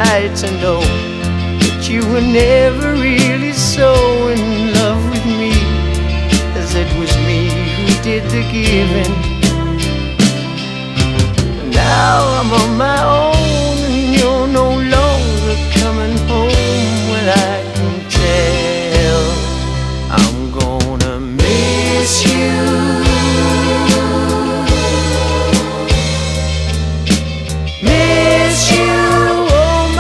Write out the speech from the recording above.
right to know that you were never really so in love with me, as it was me who did the giving. Now I'm on my own,